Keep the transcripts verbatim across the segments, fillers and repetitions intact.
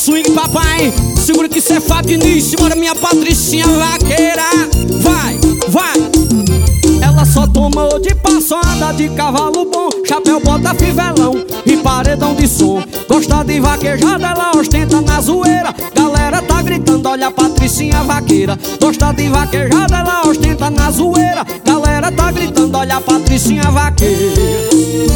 swing, papai. Segura que cê é Fabinice, bora minha Patricinha vaqueira. Vai, vai. Ela só toma de passo, anda de cavalo bom, chapéu, bota, fivelão e paredão de som. Gosta de vaquejada, ela ostenta na zoeira. Galera tá gritando, olha a Patricinha vaqueira. Gosta de vaquejada, ela ostenta na zoeira. Galera tá gritando, olha a Patricinha vaqueira.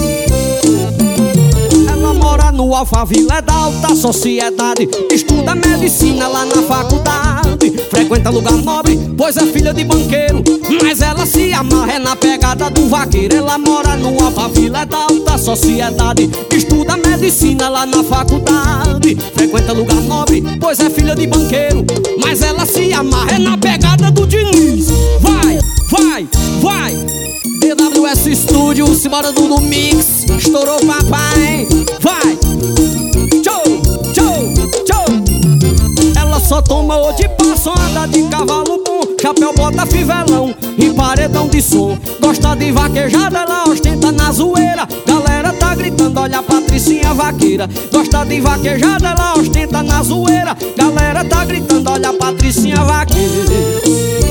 Ela mora no Alphaville, é da alta sociedade. Estuda medicina lá na faculdade. Frequenta lugar nobre, pois é filha de banqueiro. Mas ela se amarra é na pegada do vaqueiro. Ela mora no Alphaville, é da alta sociedade. Estuda medicina lá na faculdade. Frequenta lugar nobre, pois é filha de banqueiro. Mas ela se amarra é na pegada do Diniz. Vai, vai, vai. D W S Studio, simbora do, do mix. Estourou, papai. Vai. Tchau, tchau, tchau. Ela só toma o de passo, anda de cavalo bom, chapéu, bota, fivelão e paredão de som. Gosta de vaquejada, ela ostenta na zoeira. Galera tá gritando, olha a Patricinha vaqueira. Gosta de vaquejada, ela ostenta na zoeira. Galera tá gritando, olha a Patricinha vaqueira.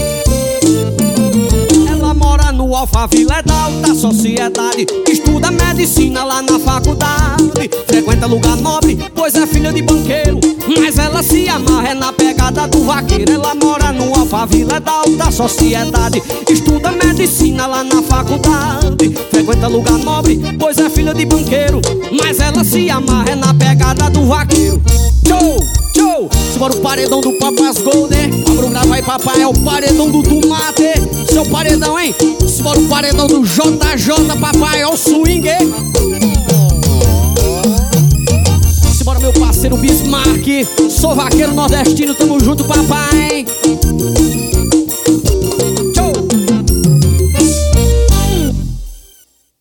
Mora no Alphaville, é da alta sociedade. Estuda medicina lá na faculdade. Frequenta lugar nobre, pois é filha de banqueiro. Mas ela se amarra é na pegada do vaqueiro. Ela mora no Alphaville, é da alta sociedade. Estuda medicina lá na faculdade. Frequenta lugar nobre, pois é filha de banqueiro. Mas ela se amarra é na pegada do vaqueiro. Tchau, tchau. Simbora o paredão do Papas Golden. Abra o grava aí, papai, é o paredão do tomate. Seu paredão, hein? Simbora o paredão do J J, papai, é o swing. Simbora meu parceiro Bismarck. Sou vaqueiro nordestino, tamo junto, papai.